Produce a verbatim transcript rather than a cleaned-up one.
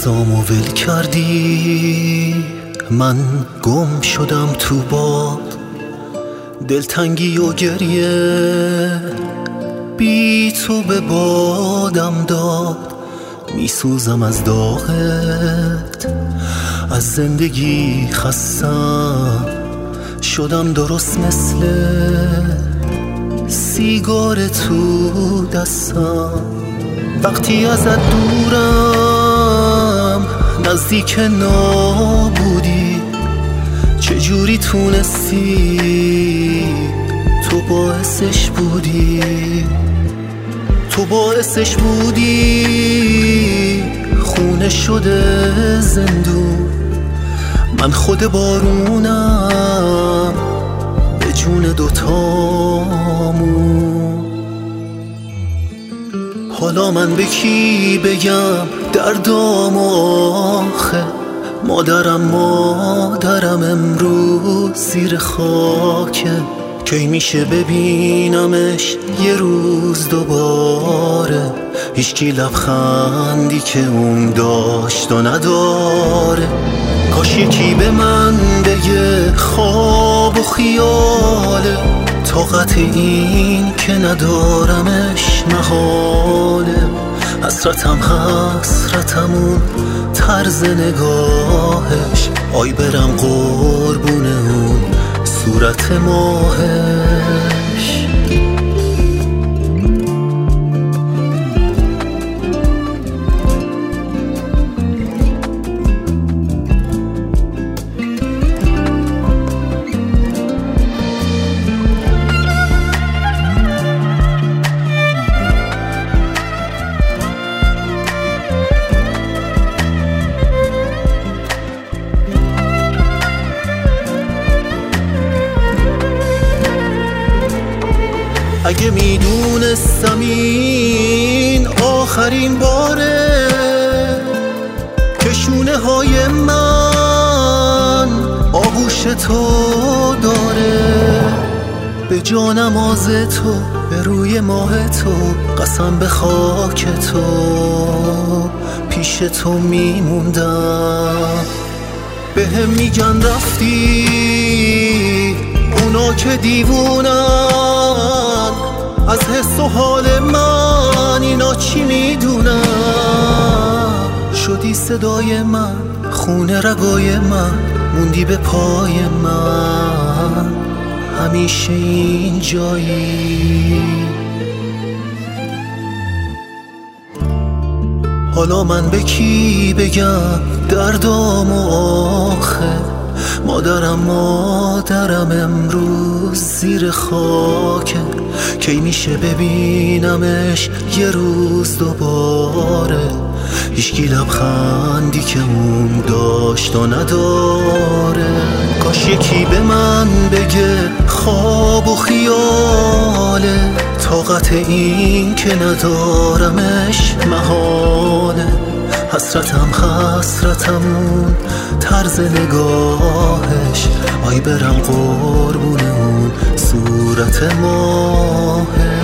دستامو ول کردی، من گم شدم تو باد، دلتنگی و گریه بی تو به بادم داد. میسوزم از داغت، از زندگی خستم، شدم درست مثل سیگار تو دستم. وقتی ازت دورم نزدیک نابودی، چجوری تونستی؟ تو باعثش بودی، تو باعثش بودی. خونه شده زندون، من خود بارونم به جون دوتامون. حالا من به کی بگم دردام آخه؟ مادرم مادرم امروز زیر خاکه، کی میشه ببینمش یه روز دوباره؟ هیچکی لبخندی که اون داشت و نداره. کاش یکی به من بگه خواب و خیاله، طاقت این که ندارمش محاله. حسرتم حسرتمون طرز نگاهش، آی برم قربون اون صورت ماهش. اگه میدونستم این آخرین باره که شونه های من آغوش تو داره، به جانماز تو، به روی ماه تو، قسم به خاک تو، پیش تو میموندم. به هم میگن رفتی اونا که دیوونن، از حس و حال من اینا چی میدونن؟ شدی صدای من، خونه رگای من، موندی به پای من، همیشه این جایی. حالا من به کی بگم دردامو آخه؟ مادرم مادرم امروز زیر خاکه، کی میشه ببینمش یه روز دوباره؟ هیچکی لبخندی که اون داشت و نداره. کاش یکی به من بگه خواب و خیاله، طاقت این که ندارمش محاله. حسرتم حسرتمون طرز نگاهش، آی برم قربون اون صورت ماهش.